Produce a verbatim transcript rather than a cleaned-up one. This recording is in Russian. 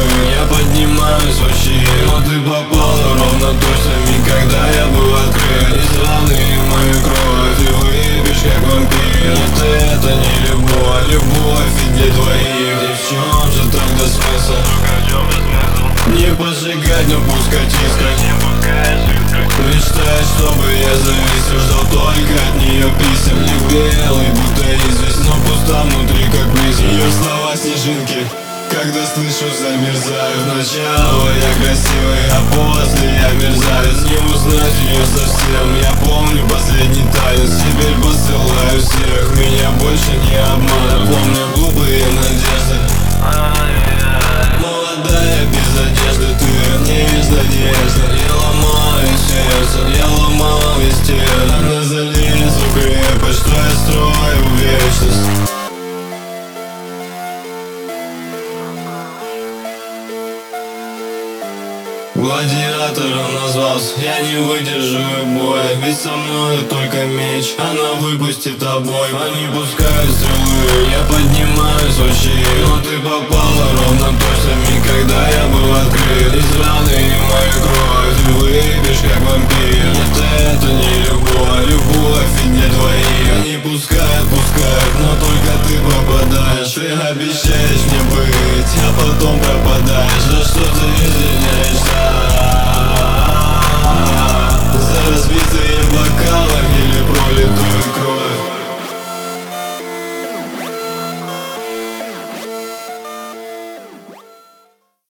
целую, я поднимаюсь вообще. Но ты попала ровно точно, когда я был открыт. Из раны мою кровь ты выпьешь как вампир. Это, это не любовь, любовь и для двоих. И в чем же тогда смысл? Не поджигать, но пускать искры. Мечтать, чтобы я завис, ждал только от нее писем. Не белый, будто известь, но пуста внутри, как близ. Ее слова снежинки, когда слышу, замерзаю. Сначала я красивый, а после я мерзавец. Не узнать ее совсем, я помню последний танец. Теперь посылаю всех, меня больше не обманут. Помню глупые надежды. Молодая без одежды, ты не без надежды. Я ломаю сердце, я ломал весь тело. Она залезу в крепость, что я строю в вечность. Гладиатором назвался, я не выдержу боя. Ведь со мной только меч, она выпустит обои. Они пускают стрелы, я поднимаюсь вообще. Но ты попала ровно точно, когда я был открыт. Из раны мою кровь ты выпьешь как вампир. Это, это не любовь, любовь и для двоих. Они пускают, пускают, но только ты пропадаешь. Ты обещаешь мне быть, а потом пропадаешь. Да что ты